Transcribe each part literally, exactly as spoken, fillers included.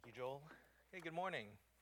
you, Joel. Hey, good morning.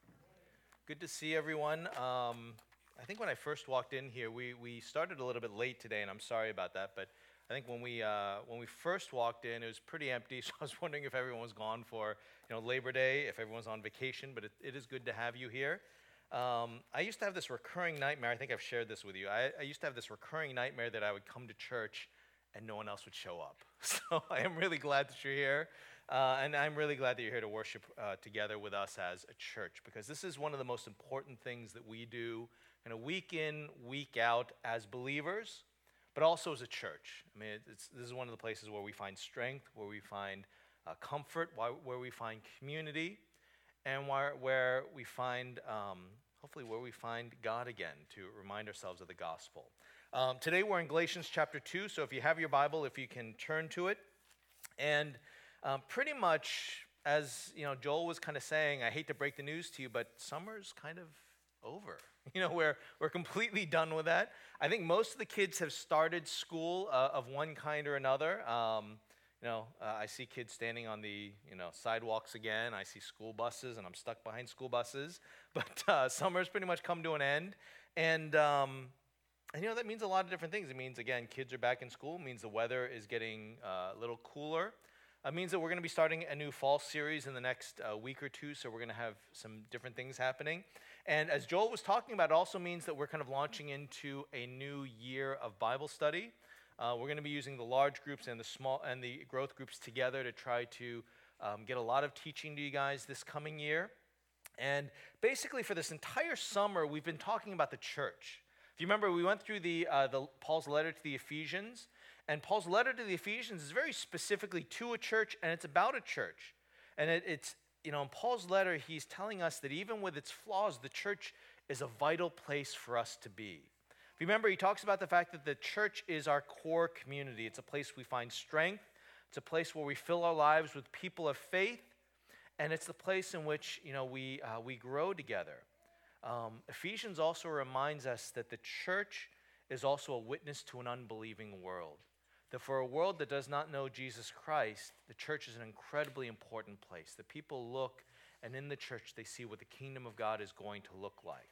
Good to see everyone. Um, I think when I first walked in here, we, we started a little bit late today, and I'm sorry about that. But I think when we uh, when we first walked in, it was pretty empty. So I was wondering if everyone was gone for you know Labor Day, if everyone's on vacation. But it, it is good to have you here. Um, I used to have this recurring nightmare. I think I've shared this with you. I, I used to have this recurring nightmare that I would come to church and no one else would show up. So I am really glad that you're here. Uh, and I'm really glad that you're here to worship uh, together with us as a church, because this is one of the most important things that we do kind of week in, week out as believers, but also as a church. I mean, it's, this is one of the places where we find strength, where we find uh, comfort, where we find community, and where, where we find, um, hopefully, where we find God again to remind ourselves of the gospel. Um, today we're in Galatians chapter two, so if you have your Bible, if you can turn to it. And um, pretty much, as you know, Joel was kind of saying, I hate to break the news to you, but summer's kind of over. You know, we're, we're completely done with that. I think most of the kids have started school uh, of one kind or another. Um, you know, uh, I see kids standing on the, you know, sidewalks again. I see school buses, and I'm stuck behind school buses. But uh, summer's pretty much come to an end. And... Um, And you know, that means a lot of different things. It means, again, kids are back in school. It means the weather is getting uh, a little cooler. It means that we're going to be starting a new fall series in the next uh, week or two, so we're going to have some different things happening. And as Joel was talking about, it also means that we're kind of launching into a new year of Bible study. Uh, we're going to be using the large groups and the small and the growth groups together to try to um, get a lot of teaching to you guys this coming year. And basically, for this entire summer, we've been talking about the church. If you remember, we went through the, uh, the Paul's letter to the Ephesians, and Paul's letter to the Ephesians is very specifically to a church, and it's about a church. And it, it's, you know, in Paul's letter, he's telling us that even with its flaws, the church is a vital place for us to be. If you remember, he talks about the fact that the church is our core community. It's a place we find strength. It's a place where we fill our lives with people of faith, and it's the place in which, you know, we uh, we grow together. Um, Ephesians also reminds us that the church is also a witness to an unbelieving world. That for a world that does not know Jesus Christ, the church is an incredibly important place. That people look, and in the church they see what the kingdom of God is going to look like.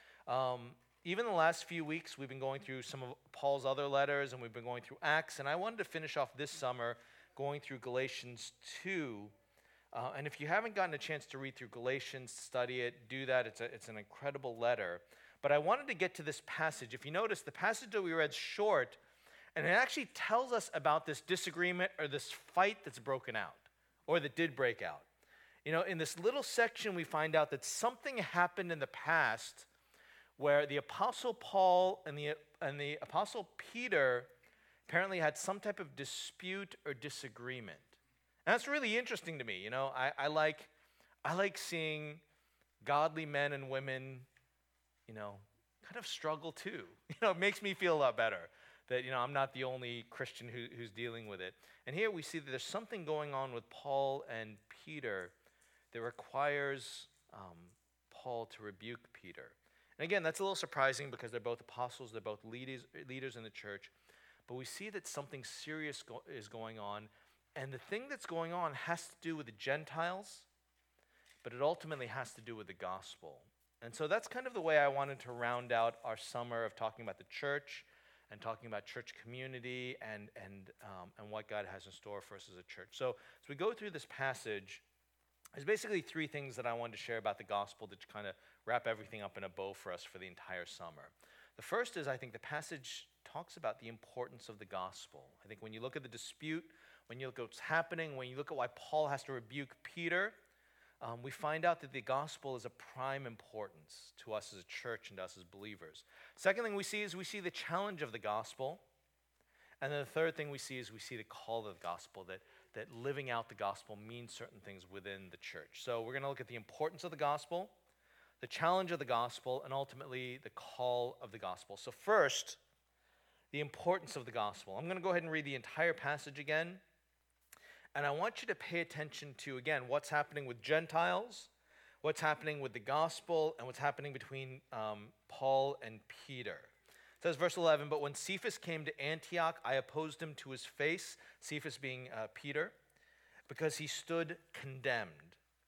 Um, even the last few weeks, we've been going through some of Paul's other letters, and we've been going through Acts, and I wanted to finish off this summer going through Galatians two. Uh, and if you haven't gotten a chance to read through Galatians, study it, do that. It's, a, it's an incredible letter. But I wanted to get to this passage. If you notice, the passage that we read is short, and it actually tells us about this disagreement or this fight that's broken out, or that did break out. You know, in this little section, we find out that something happened in the past where the Apostle Paul and the, and the Apostle Peter apparently had some type of dispute or disagreement. And that's really interesting to me. You know, I, I like I like seeing godly men and women, you know, kind of struggle too. You know, it makes me feel a lot better that, you know, I'm not the only Christian who, who's dealing with it. And here we see that there's something going on with Paul and Peter that requires um, Paul to rebuke Peter. And again, that's a little surprising because they're both apostles, they're both leaders, leaders in the church. But we see that something serious go- is going on. And the thing that's going on has to do with the Gentiles, but it ultimately has to do with the gospel. And so that's kind of the way I wanted to round out our summer of talking about the church and talking about church community and, and, um, and what God has in store for us as a church. So as we go through this passage, there's basically three things that I wanted to share about the gospel to kind of wrap everything up in a bow for us for the entire summer. The first is I think the passage talks about the importance of the gospel. I think when you look at the dispute, when you look at what's happening, when you look at why Paul has to rebuke Peter, um, we find out that the gospel is a prime importance to us as a church and to us as believers. Second thing we see is we see the challenge of the gospel. And then the third thing we see is we see the call of the gospel, that, that living out the gospel means certain things within the church. So we're going to look at the importance of the gospel, the challenge of the gospel, and ultimately the call of the gospel. So first, the importance of the gospel. I'm going to go ahead and read the entire passage again. And I want you to pay attention to, again, what's happening with Gentiles, what's happening with the gospel, and what's happening between um, Paul and Peter. It says, verse eleven, but when Cephas came to Antioch, I opposed him to his face, Cephas being uh, Peter, because he stood condemned.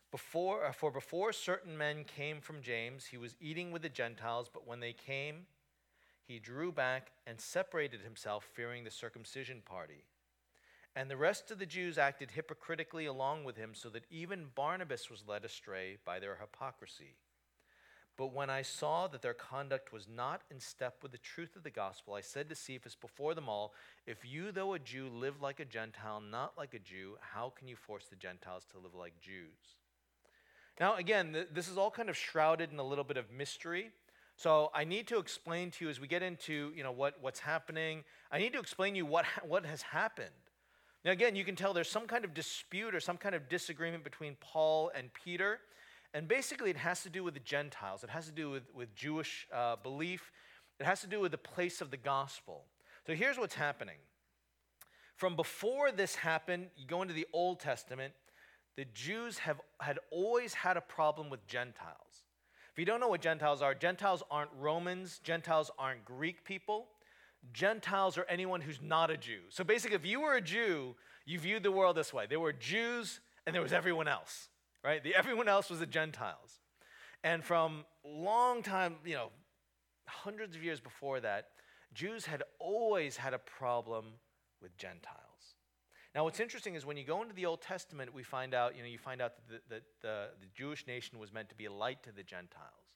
Before, uh, for before certain men came from James, he was eating with the Gentiles, but when they came, he drew back and separated himself, fearing the circumcision party. And the rest of the Jews acted hypocritically along with him, so that even Barnabas was led astray by their hypocrisy. But when I saw that their conduct was not in step with the truth of the gospel, I said to Cephas before them all, if you, though a Jew, live like a Gentile, not like a Jew, how can you force the Gentiles to live like Jews? Now, again, th- this is all kind of shrouded in a little bit of mystery. So I need to explain to you as we get into, you know, what, what's happening. I need to explain to you what, ha- what has happened. Now, again, you can tell there's some kind of dispute or some kind of disagreement between Paul and Peter. And basically, it has to do with the Gentiles. It has to do with, with Jewish uh, belief. It has to do with the place of the gospel. So here's what's happening. From before this happened, you go into the Old Testament, the Jews have had always had a problem with Gentiles. If you don't know what Gentiles are, Gentiles aren't Romans. Gentiles aren't Greek people. Gentiles are anyone who's not a Jew. So basically, if you were a Jew, you viewed the world this way. There were Jews and there was everyone else, right? The everyone else was the Gentiles. And from long time, you know, hundreds of years before that, Jews had always had a problem with Gentiles. Now, what's interesting is when you go into the Old Testament, we find out, you know, you find out that the, that the, the Jewish nation was meant to be a light to the Gentiles.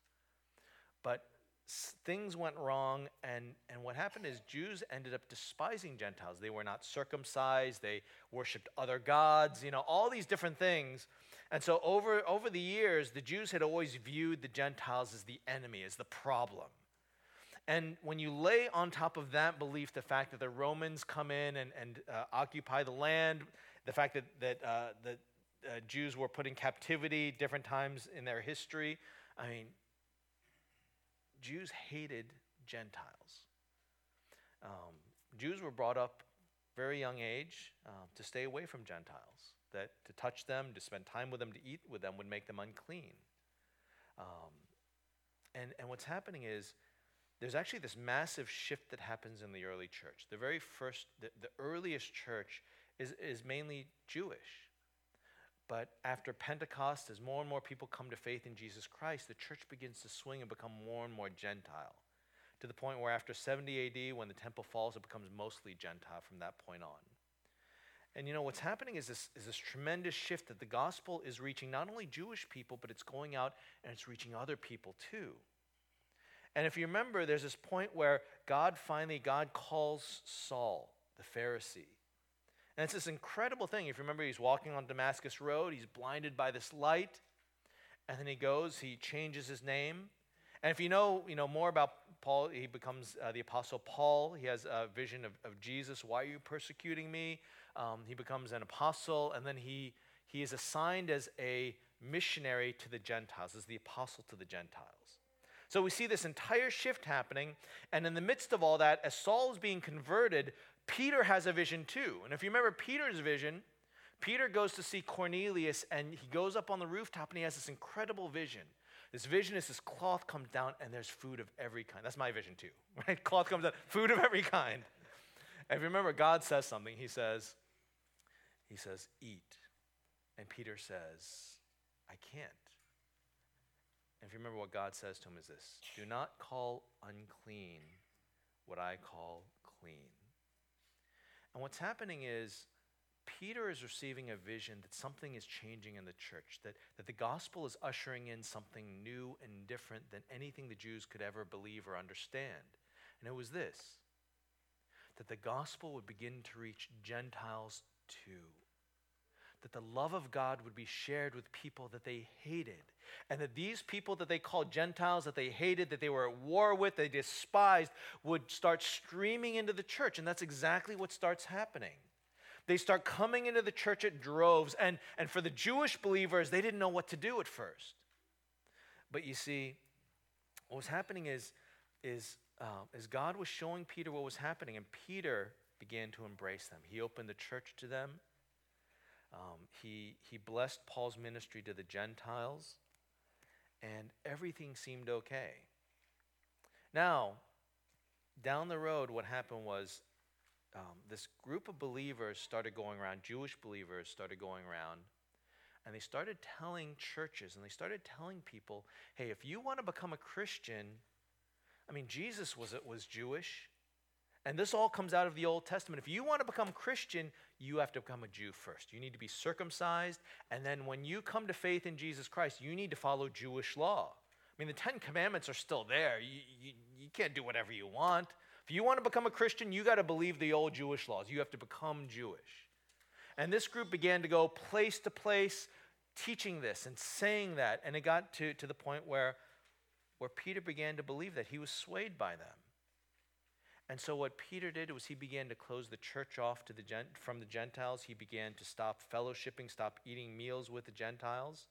But s- things went wrong, and, and what happened is Jews ended up despising Gentiles. They were not circumcised. They worshipped other gods, you know, all these different things. And so over, over the years, the Jews had always viewed the Gentiles as the enemy, as the problem. And when you lay on top of that belief the fact that the Romans come in and, and uh, occupy the land, the fact that, that, uh, that uh, Jews were put in captivity different times in their history, I mean, Jews hated Gentiles. Um, Jews were brought up very young age uh, to stay away from Gentiles, that to touch them, to spend time with them, to eat with them would make them unclean. Um, and, and what's happening is, there's actually this massive shift that happens in the early church. The very first, the, the earliest church is, is mainly Jewish. But after Pentecost, as more and more people come to faith in Jesus Christ, the church begins to swing and become more and more Gentile, to the point where after seventy A D, when the temple falls, it becomes mostly Gentile from that point on. And you know, what's happening is this, is this tremendous shift that the gospel is reaching not only Jewish people, but it's going out and it's reaching other people too. And if you remember, there's this point where God finally, God calls Saul, the Pharisee. And it's this incredible thing. If you remember, he's walking on Damascus Road. He's blinded by this light. And then he goes, he changes his name. And if you know, you know more about Paul, he becomes uh, the Apostle Paul. He has a vision of, of Jesus. Why are you persecuting me? Um, he becomes an apostle. And then he, he is assigned as a missionary to the Gentiles, as the apostle to the Gentiles. So we see this entire shift happening, and in the midst of all that, as Saul is being converted, Peter has a vision too. And if you remember Peter's vision, Peter goes to see Cornelius, and he goes up on the rooftop, and he has this incredible vision. This vision is this cloth comes down, and there's food of every kind. That's my vision too, right? Cloth comes down, food of every kind. And if you remember, God says something. He says, he says, eat. And Peter says, I can't. And if you remember what God says to him is this, do not call unclean what I call clean. And what's happening is Peter is receiving a vision that something is changing in the church, that, that the gospel is ushering in something new and different than anything the Jews could ever believe or understand. And it was this, that the gospel would begin to reach Gentiles too. That the love of God would be shared with people that they hated. And that these people that they called Gentiles, that they hated, that they were at war with, they despised, would start streaming into the church. And that's exactly what starts happening. They start coming into the church at droves. And, and for the Jewish believers, they didn't know what to do at first. But you see, what was happening is, is, uh, is God was showing Peter what was happening. And Peter began to embrace them. He opened the church to them. Um, he, he blessed Paul's ministry to the Gentiles, and everything seemed okay. Now, down the road, what happened was um, this group of believers started going around, Jewish believers started going around, And they started telling churches and they started telling people, hey, if you want to become a Christian, I mean, Jesus was, was Jewish. And this all comes out of the Old Testament. If you want to become Christian, you have to become a Jew first. You need to be circumcised. And then when you come to faith in Jesus Christ, you need to follow Jewish law. I mean, the Ten Commandments are still there. You, you, you can't do whatever you want. If you want to become a Christian, you got to believe the old Jewish laws. You have to become Jewish. And this group began to go place to place teaching this and saying that. And it got to, to the point where, where Peter began to believe that. He was swayed by them. And so what Peter did was he began to close the church off to the gent- from the Gentiles. He began to stop fellowshipping, stop eating meals with the Gentiles.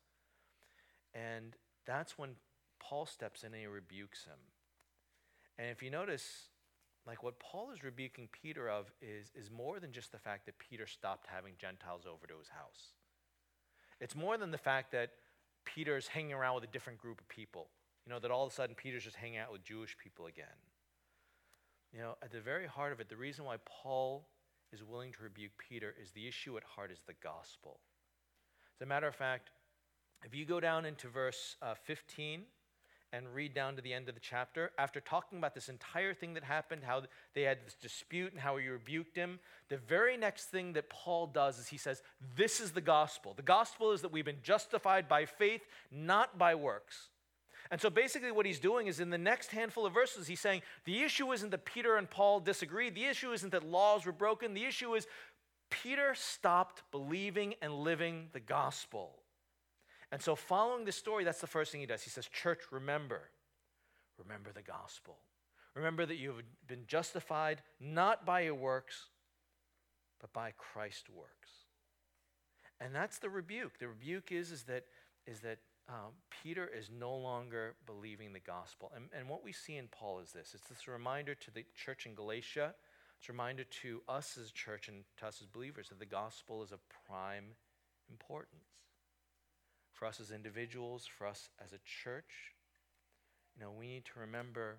And that's when Paul steps in and he rebukes him. And if you notice, like what Paul is rebuking Peter of is, is more than just the fact that Peter stopped having Gentiles over to his house. It's more than the fact that Peter's hanging around with a different group of people. You know, that all of a sudden Peter's just hanging out with Jewish people again. You know, at the very heart of it, the reason why Paul is willing to rebuke Peter is the issue at heart is the gospel. As a matter of fact, if you go down into verse uh, fifteen and read down to the end of the chapter, after talking about this entire thing that happened, how they had this dispute and how he rebuked him, the very next thing that Paul does is he says, this is the gospel. The gospel is that we've been justified by faith, not by works. And so basically what he's doing is in the next handful of verses, he's saying the issue isn't that Peter and Paul disagreed. The issue isn't that laws were broken. The issue is Peter stopped believing and living the gospel. And so following this story, that's the first thing he does. He says, church, remember. Remember the gospel. Remember that you have been justified not by your works, but by Christ's works. And that's the rebuke. The rebuke is, is that, is that Um, Peter is no longer believing the gospel. And, and what we see in Paul is this. It's this reminder to the church in Galatia. It's a reminder to us as a church and to us as believers that the gospel is of prime importance. For us as individuals, for us as a church, you know, we need to remember,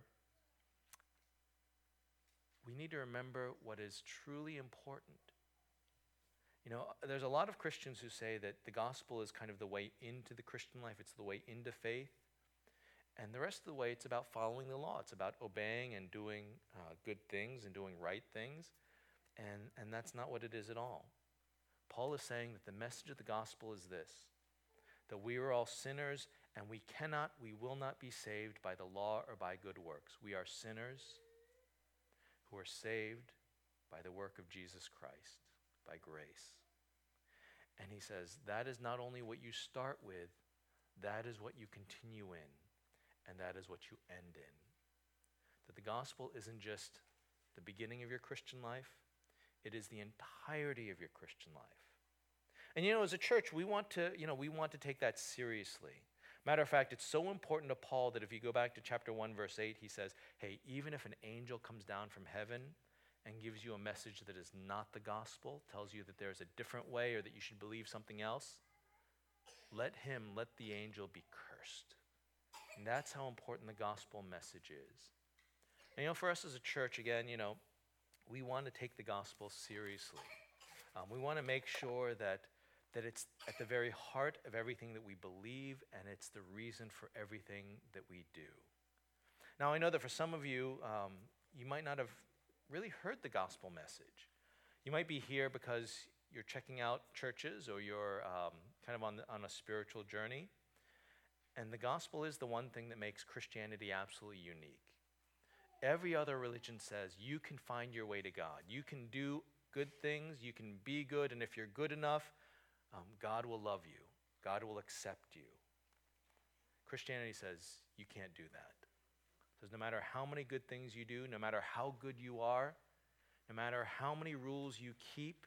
we need to remember what is truly important. You know, there's a lot of Christians who say that the gospel is kind of the way into the Christian life. It's the way into faith. And the rest of the way, it's about following the law. It's about obeying and doing uh, good things and doing right things. And, and that's not what it is at all. Paul is saying that the message of the gospel is this, that we are all sinners and we cannot, we will not be saved by the law or by good works. We are sinners who are saved by the work of Jesus Christ. By grace. And he says, that is not only what you start with, that is what you continue in, and that is what you end in. That the gospel isn't just the beginning of your Christian life, it is the entirety of your Christian life. And you know, as a church, we want to, you know, we want to take that seriously. Matter of fact, it's so important to Paul that if you go back to chapter one, verse eight, he says, hey, even if an angel comes down from heaven and gives you a message that is not the gospel, tells you that there's a different way or that you should believe something else, let him, let the angel be cursed. And that's how important the gospel message is. And you know, for us as a church, again, you know, we want to take the gospel seriously. Um, we want to make sure that, that it's at the very heart of everything that we believe, and it's the reason for everything that we do. Now, I know that for some of you, um, you might not have really heard the gospel message. You might be here because you're checking out churches or you're um, kind of on, the, on a spiritual journey. And the gospel is the one thing that makes Christianity absolutely unique. Every other religion says you can find your way to God. You can do good things, you can be good, and if you're good enough, um, God will love you. God will accept you. Christianity says you can't do that. Because no matter how many good things you do, no matter how good you are, no matter how many rules you keep,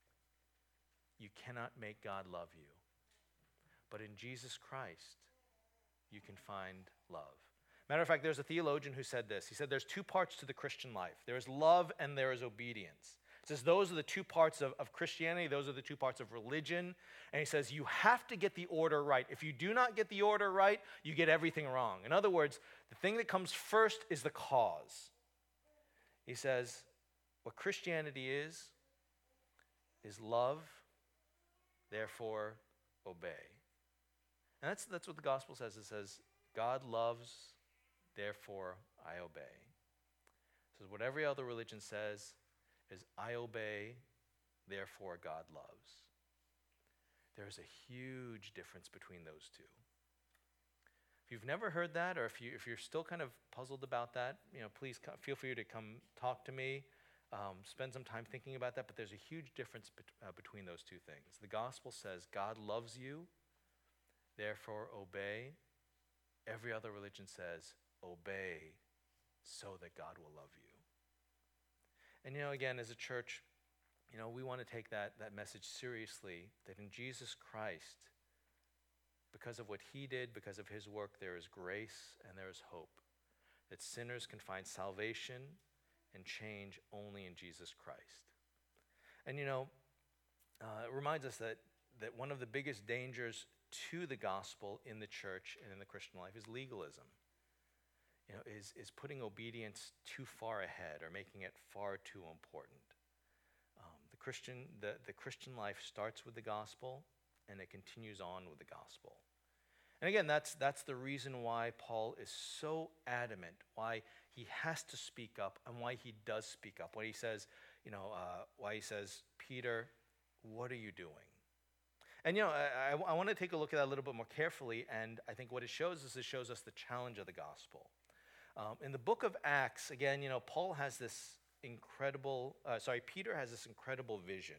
you cannot make God love you. But in Jesus Christ, you can find love. Matter of fact, there's a theologian who said this. He said there's two parts to the Christian life. There is love and there is obedience. He says those are the two parts of, of Christianity. Those are the two parts of religion. And he says you have to get the order right. If you do not get the order right, you get everything wrong. In other words, the thing that comes first is the cause. He says what Christianity is, is love, therefore obey. And that's, that's what the gospel says. It says, God loves, therefore I obey. It says, what every other religion says is, I obey, therefore God loves. There's a huge difference between those two. If you've never heard that, or if, you, if you're still kind of puzzled about that, you know, please co- feel free to come talk to me. Um, spend some time thinking about that, but there's a huge difference bet- uh, between those two things. The gospel says God loves you, therefore obey. Every other religion says obey so that God will love you. And you know, again, as a church, you know, we want to take that, that message seriously, that in Jesus Christ, because of what he did, because of his work, there is grace and there is hope. That sinners can find salvation and change only in Jesus Christ. And you know, uh, it reminds us that, that one of the biggest dangers to the gospel in the church and in the Christian life is legalism. You know, is, is putting obedience too far ahead or making it far too important. Um, the Christian, the, the Christian life starts with the gospel and it continues on with the gospel. And again, that's, that's the reason why Paul is so adamant, why he has to speak up and why he does speak up. When he says, you know, uh, why he says, Peter, what are you doing? And you know, I, I, I want to take a look at that a little bit more carefully, and I think what it shows is it shows us the challenge of the gospel. Um, in the book of Acts, again, you know, Paul has this incredible, uh, sorry, Peter has this incredible vision.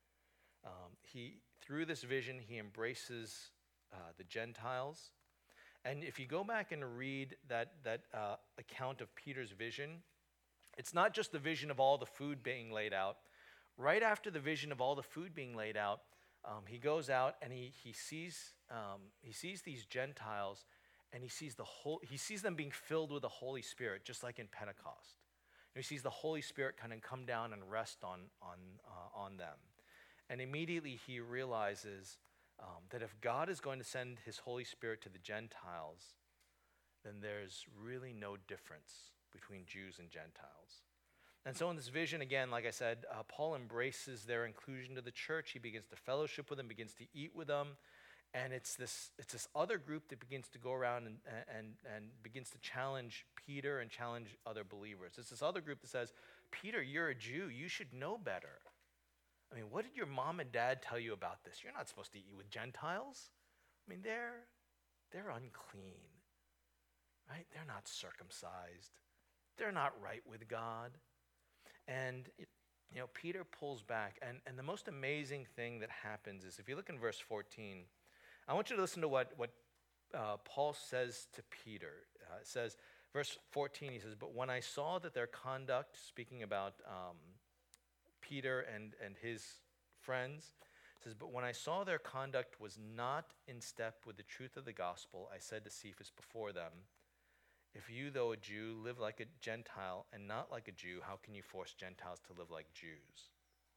Um, he, through this vision, he embraces uh, the Gentiles. And if you go back and read that, that uh, account of Peter's vision, it's not just the vision of all the food being laid out. Right after the vision of all the food being laid out, um, he goes out and he, he, sees, um, he sees these Gentiles, and he sees, the whole, he sees them being filled with the Holy Spirit, just like in Pentecost. And he sees the Holy Spirit kind of come down and rest on, on, uh, on them. And immediately he realizes um, that if God is going to send his Holy Spirit to the Gentiles, then there's really no difference between Jews and Gentiles. And so in this vision, again, like I said, uh, Paul embraces their inclusion to the church. He begins to fellowship with them, begins to eat with them. And it's this, it's this other group that begins to go around and, and, and begins to challenge Peter and challenge other believers. It's this other group that says, Peter, you're a Jew. You should know better. I mean, what did your mom and dad tell you about this? You're not supposed to eat with Gentiles. I mean, they're, they're unclean, right? They're not circumcised. They're not right with God. And, it, you know, Peter pulls back. And, and the most amazing thing that happens is, if you look in verse fourteen, I want you to listen to what, what uh, Paul says to Peter. Uh, it says, verse fourteen, he says, but when I saw that their conduct, speaking about um, Peter and, and his friends, it says, but when I saw their conduct was not in step with the truth of the gospel, I said to Cephas before them, if you, though a Jew, live like a Gentile and not like a Jew, how can you force Gentiles to live like Jews?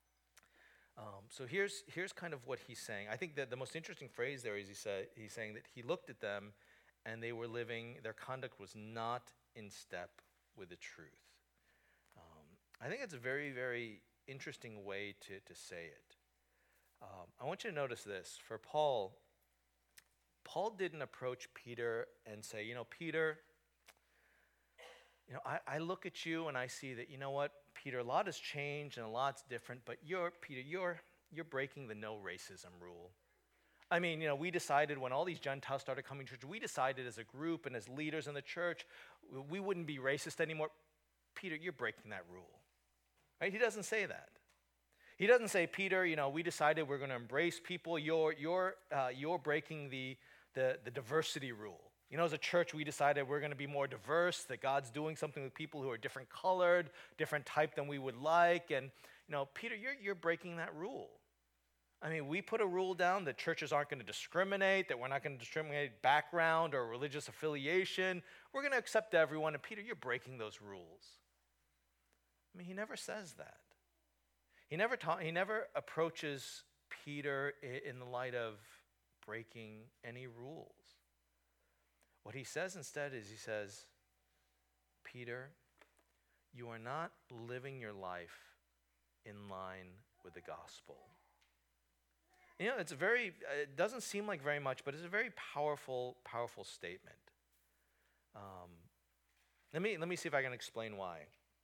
Um, so here's here's kind of what he's saying. I think that the most interesting phrase there is he said he's saying that he looked at them and they were living, their conduct was not in step with the truth. Um, I think it's a very, very interesting way to, to say it. Um, I want you to notice this. For Paul, Paul didn't approach Peter and say, you know, Peter, you know, I, I look at you and I see that, you know what, Peter, a lot has changed and a lot's different, but you're, Peter, you're, you're breaking the no racism rule. I mean, you know, we decided when all these Gentiles started coming to church, we decided as a group and as leaders in the church, we wouldn't be racist anymore. Peter, you're breaking that rule. Right? He doesn't say that. He doesn't say, Peter, you know, we decided we're going to embrace people. You're, you're, uh, you're breaking the, the, the diversity rule. You know, as a church, we decided we're going to be more diverse, that God's doing something with people who are different colored, different type than we would like. And, you know, Peter, you're, you're breaking that rule. I mean, we put a rule down that churches aren't going to discriminate, that we're not going to discriminate background or religious affiliation. We're going to accept everyone. And Peter, you're breaking those rules. I mean, he never says that. He never, ta- he never approaches Peter in the light of breaking any rules. What he says instead is he says, Peter, you are not living your life in line with the gospel. You know, it's a very, uh, it doesn't seem like very much, but it's a very powerful, powerful statement. Um, let me let me see if I can explain why.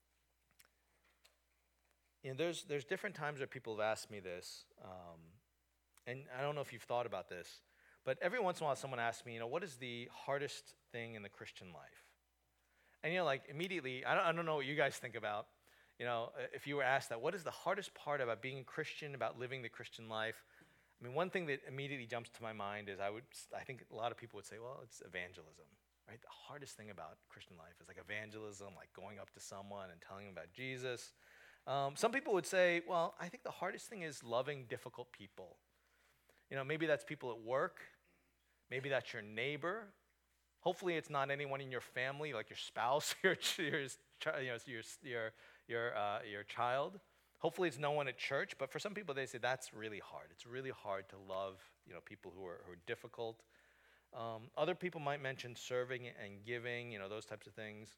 You know, there's there's different times where people have asked me this, um, and I don't know if you've thought about this, but every once in a while someone asks me, you know, what is the hardest thing in the Christian life? And you know, like immediately, I don't, I don't know what you guys think about. You know, if you were asked that, what is the hardest part about being a Christian, about living the Christian life? I mean, one thing that immediately jumps to my mind is I would, I think a lot of people would say, well, it's evangelism, right? The hardest thing about Christian life is like evangelism, like going up to someone and telling them about Jesus. Um, some people would say, well, I think the hardest thing is loving difficult people. You know, maybe that's people at work. Maybe that's your neighbor. Hopefully it's not anyone in your family, like your spouse, your, your, you know, your, your, your, uh, your child. Hopefully it's no one at church, but for some people they say that's really hard. It's really hard to love, you know, people who are, who are difficult. Um, other people might mention serving and giving, you know, those types of things.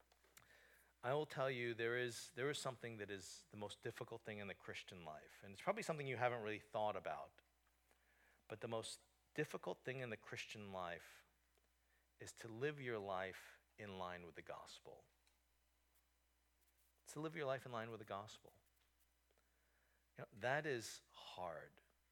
I will tell you there is there is something that is the most difficult thing in the Christian life, and it's probably something you haven't really thought about. But the most difficult thing in the Christian life is to live your life in line with the gospel. It's to live your life in line with the gospel. You know, that is hard.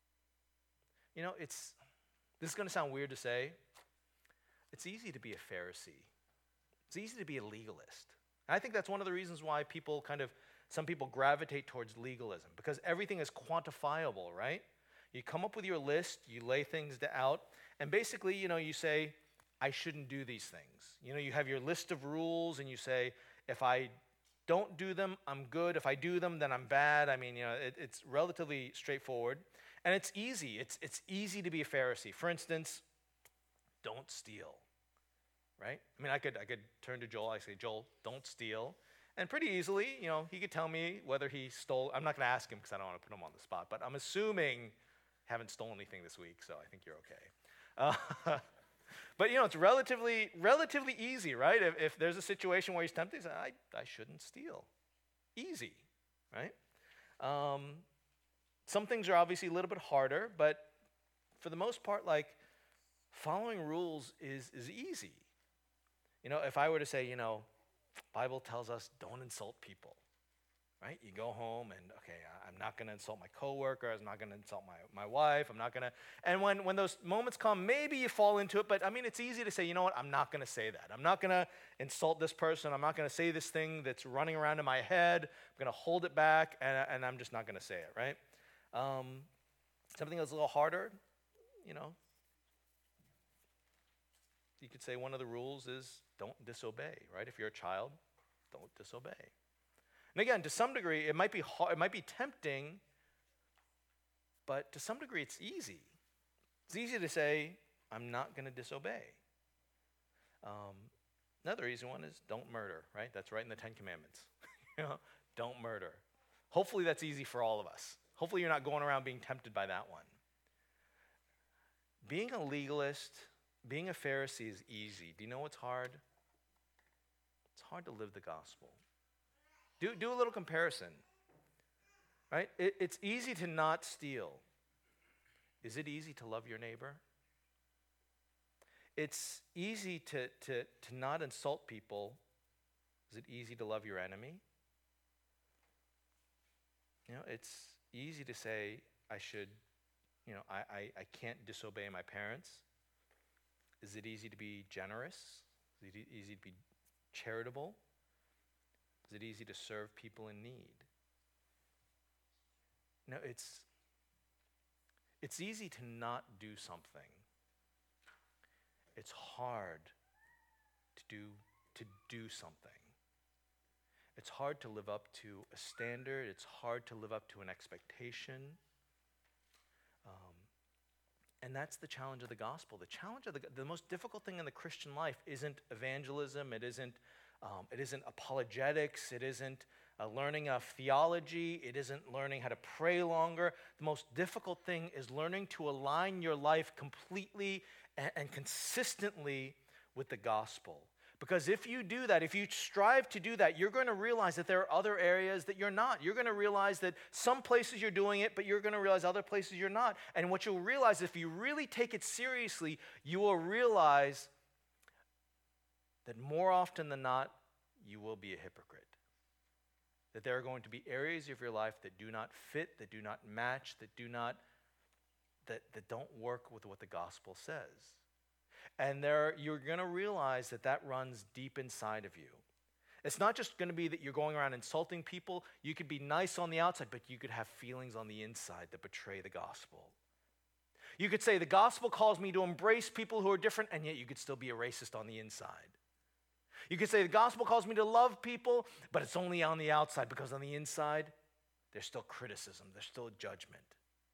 You know, it's, this is going to sound weird to say. It's easy to be a Pharisee. It's easy to be a legalist. And I think that's one of the reasons why people kind of, some people gravitate towards legalism, because everything is quantifiable, right? You come up with your list, you lay things out, and basically, you know, you say, I shouldn't do these things. You know, you have your list of rules, and you say, if I don't do them, I'm good. If I do them, then I'm bad. I mean, you know, it, it's relatively straightforward. And it's easy. It's, it's easy to be a Pharisee. For instance, don't steal, right? I mean, I could, I could turn to Joel. I say, Joel, don't steal. And pretty easily, you know, he could tell me whether he stole. I'm not going to ask him because I don't want to put him on the spot. But I'm assuming haven't stolen anything this week, so I think you're okay. Uh, But, you know, it's relatively relatively easy, right? If, if there's a situation where he's tempted, he says, I, I shouldn't steal. Easy, right? Um, some things are obviously a little bit harder, but for the most part, like, following rules is, is easy. You know, if I were to say, you know, Bible tells us don't insult people, right? You go home and, okay, I'm not going to insult my coworker. I'm not going to insult my, my wife. I'm not going to. And when, when those moments come, maybe you fall into it. But, I mean, it's easy to say, you know what, I'm not going to say that. I'm not going to insult this person. I'm not going to say this thing that's running around in my head. I'm going to hold it back, and, and I'm just not going to say it, right? Um, something that's a little harder, you know. You could say one of the rules is don't disobey, right? If you're a child, don't disobey. And again, to some degree, it might be hard, it might be tempting, but to some degree, it's easy. It's easy to say, I'm not going to disobey. Um, another easy one is don't murder, right? That's right in the Ten Commandments. You know, don't murder. Hopefully that's easy for all of us. Hopefully you're not going around being tempted by that one. Being a legalist, being a Pharisee is easy. Do you know what's hard? It's hard to live the gospel. Do, do a little comparison, right? It, it's easy to not steal. Is it easy to love your neighbor? It's easy to, to, to not insult people. Is it easy to love your enemy? You know, it's easy to say, I should, you know, I, I, I can't disobey my parents. Is it easy to be generous? Is it e- easy to be charitable? Is it easy to serve people in need? No, it's it's easy to not do something. It's hard to do to do something. It's hard to live up to a standard. It's hard to live up to an expectation. Um, and that's the challenge of the gospel. The challenge of the the most difficult thing in the Christian life isn't evangelism. It isn't Um, it isn't apologetics. It isn't uh, learning of theology. It isn't learning how to pray longer. The most difficult thing is learning to align your life completely and, and consistently with the gospel. Because if you do that, if you strive to do that, you're going to realize that there are other areas that you're not. You're going to realize that some places you're doing it, but you're going to realize other places you're not. And what you'll realize, if you really take it seriously, you will realize that more often than not, you will be a hypocrite. That there are going to be areas of your life that do not fit, that do not match, that do not, that, that don't work with what the gospel says. And there, you're going to realize that that runs deep inside of you. It's not just going to be that you're going around insulting people. You could be nice on the outside, but you could have feelings on the inside that betray the gospel. You could say, the gospel calls me to embrace people who are different, and yet you could still be a racist on the inside. You could say, the gospel calls me to love people, but it's only on the outside, because on the inside, there's still criticism, there's still judgment.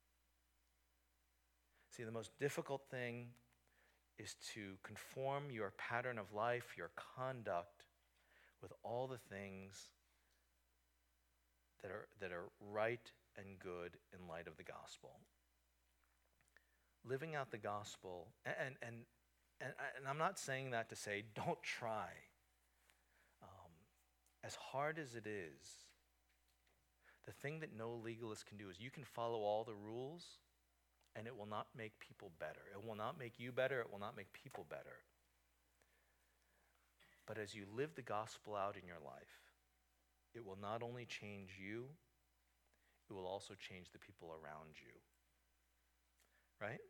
See, the most difficult thing is to conform your pattern of life, your conduct, with all the things that are, that are right and good in light of the gospel. Living out the gospel, and, and, and, and I'm not saying that to say don't try. Um, as hard as it is, the thing that no legalist can do is you can follow all the rules, and it will not make people better. It will not make you better. It will not make people better. But as you live the gospel out in your life, it will not only change you, it will also change the people around you. Right?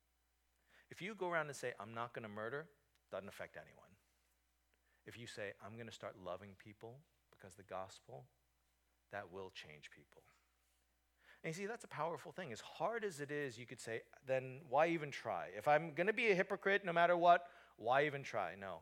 If you go around and say, I'm not going to murder, doesn't affect anyone. If you say, I'm going to start loving people because the gospel, that will change people. And you see, that's a powerful thing. As hard as it is, you could say, then why even try? If I'm going to be a hypocrite no matter what, why even try? No.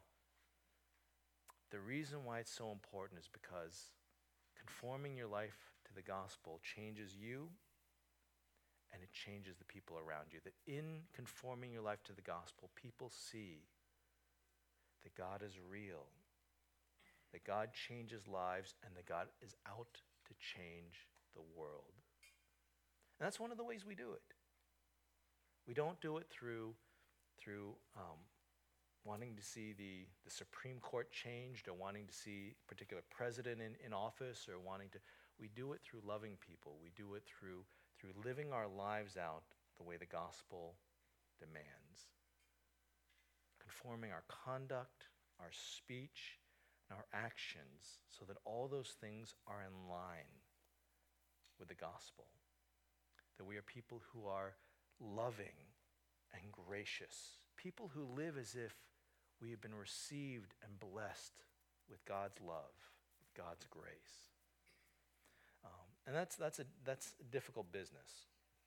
The reason why it's so important is because conforming your life to the gospel changes you, and it changes the people around you. That in conforming your life to the gospel, people see that God is real, that God changes lives, and that God is out to change the world. And that's one of the ways we do it. We don't do it through, through um, wanting to see the, the Supreme Court changed, or wanting to see a particular president in, in office, or wanting to, we do it through loving people. We do it through, through living our lives out the way the gospel demands. Conforming our conduct, our speech, and our actions so that all those things are in line with the gospel. That we are people who are loving and gracious. People who live as if we have been received and blessed with God's love, with God's grace. Um, and that's, that's, a, that's a difficult business.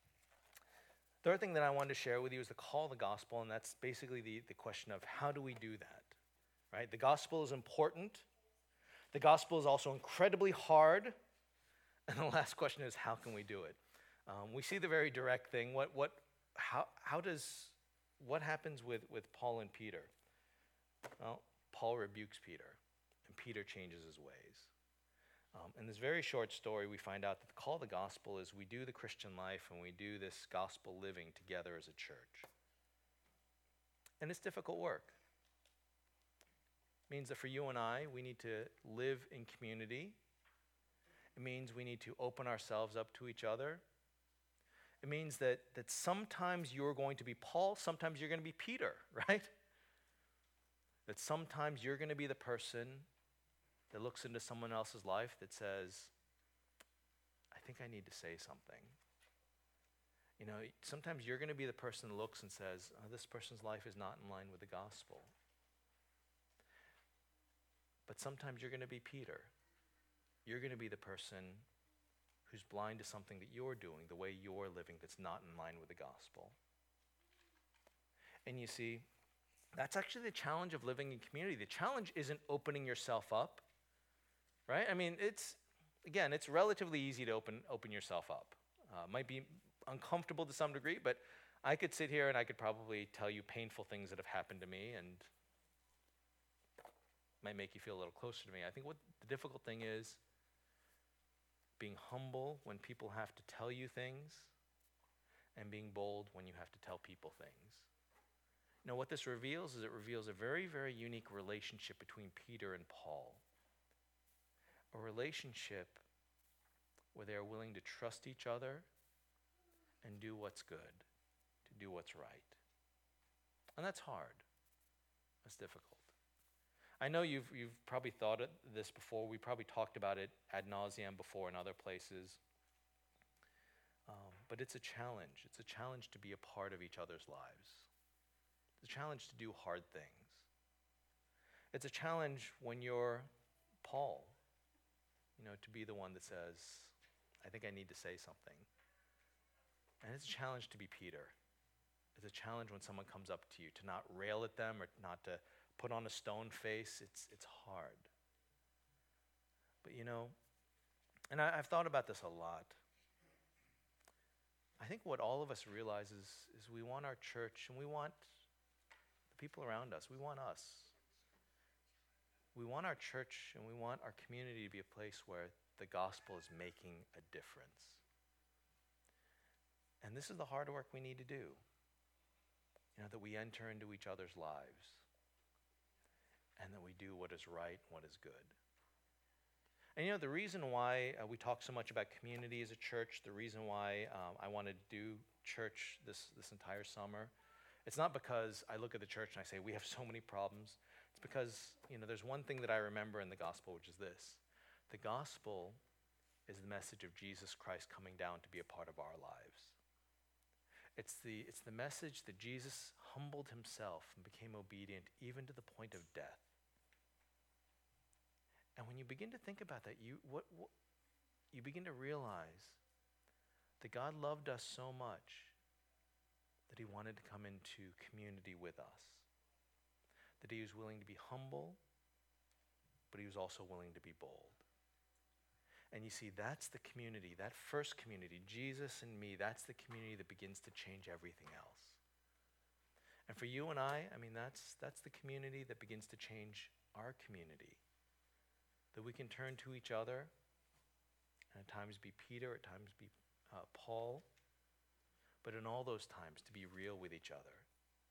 Third thing that I wanted to share with you is the call of the gospel, and that's basically the, the question of how do we do that, right? The gospel is important. The gospel is also incredibly hard. And the last question is, how can we do it? Um, we see the very direct thing. What, what, how, how does, what happens with, with Paul and Peter? Well, Paul rebukes Peter, and Peter changes his ways. Um, in this very short story, we find out that the call of the gospel is we do the Christian life, and we do this gospel living together as a church. And it's difficult work. It means that for you and I, we need to live in community. It means we need to open ourselves up to each other. It means that, that sometimes you're going to be Paul, sometimes you're going to be Peter, right? That sometimes you're going to be the person that looks into someone else's life that says, I think I need to say something. You know, sometimes you're going to be the person that looks and says, oh, this person's life is not in line with the gospel. But sometimes you're going to be Peter. You're going to be the person who's blind to something that you're doing, the way you're living that's not in line with the gospel. And you see, that's actually the challenge of living in community. The challenge isn't opening yourself up, right? I mean, it's, again, it's relatively easy to open, open yourself up. Uh, might be uncomfortable to some degree, but I could sit here and I could probably tell you painful things that have happened to me and might make you feel a little closer to me. I think what the difficult thing is being humble when people have to tell you things, and being bold when you have to tell people things. You know, what this reveals is it reveals a very, very unique relationship between Peter and Paul. A relationship where they are willing to trust each other and do what's good, to do what's right. And that's hard. That's difficult. I know you've you've probably thought of this before. We probably talked about it ad nauseum before in other places. Um, but it's a challenge. It's a challenge to be a part of each other's lives. It's a challenge to do hard things. It's a challenge when you're Paul, you know, to be the one that says, I think I need to say something. And it's a challenge to be Peter. It's a challenge when someone comes up to you to not rail at them or not to put on a stone face. It's it's hard. But you know, and I, I've thought about this a lot. I think what all of us realize is, is we want our church and we want the people around us. We want us. We want our church and we want our community to be a place where the gospel is making a difference. And this is the hard work we need to do. You know, that we enter into each other's lives and that we do what is right and what is good. And you know, the reason why uh, we talk so much about community as a church, the reason why um, I wanted to do church this, this entire summer, it's not because I look at the church and I say, we have so many problems. It's because, you know, there's one thing that I remember in the gospel, which is this. The gospel is the message of Jesus Christ coming down to be a part of our lives. It's the, it's the message that Jesus humbled himself and became obedient even to the point of death. And when you begin to think about that, you, what, what, you begin to realize that God loved us so much that he wanted to come into community with us. That he was willing to be humble, but he was also willing to be bold. And you see, that's the community, that first community, Jesus and me, that's the community that begins to change everything else. And for you and I, I mean, that's that's the community that begins to change our community. That we can turn to each other, and at times be Peter, at times be uh, Paul, but in all those times to be real with each other.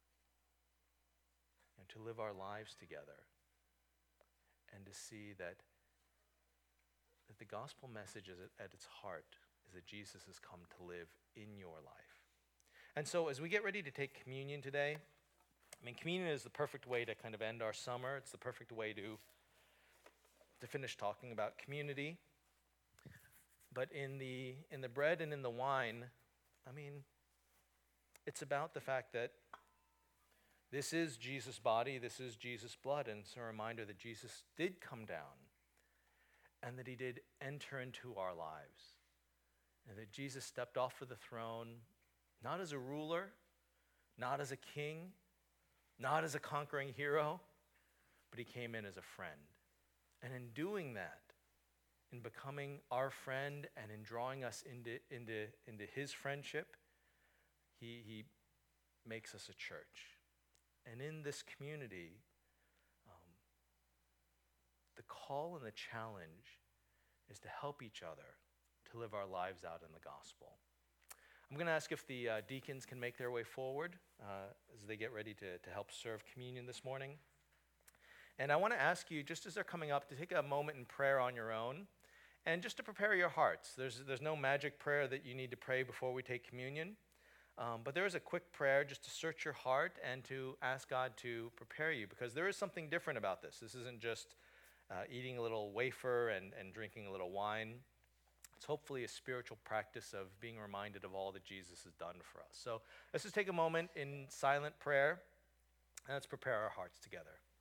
And to live our lives together. And to see that that the gospel message is at, at its heart is that Jesus has come to live in your life. And so as we get ready to take communion today, I mean, communion is the perfect way to kind of end our summer. It's the perfect way to, to finish talking about community. But in the, in the bread and in the wine, I mean, it's about the fact that this is Jesus' body, this is Jesus' blood, and it's a reminder that Jesus did come down and that he did enter into our lives. And that Jesus stepped off of the throne, not as a ruler, not as a king, not as a conquering hero, but he came in as a friend. And in doing that, in becoming our friend and in drawing us into, into, into his friendship, he, he makes us a church. And in this community, um, the call and the challenge is to help each other to live our lives out in the gospel. I'm going to ask if the uh, deacons can make their way forward uh, as they get ready to, to help serve communion this morning. And I want to ask you, just as they're coming up, to take a moment in prayer on your own and just to prepare your hearts. There's, there's no magic prayer that you need to pray before we take communion. Um, but there is a quick prayer just to search your heart and to ask God to prepare you, because there is something different about this. This isn't just uh, eating a little wafer and, and drinking a little wine. It's hopefully a spiritual practice of being reminded of all that Jesus has done for us. So let's just take a moment in silent prayer and let's prepare our hearts together.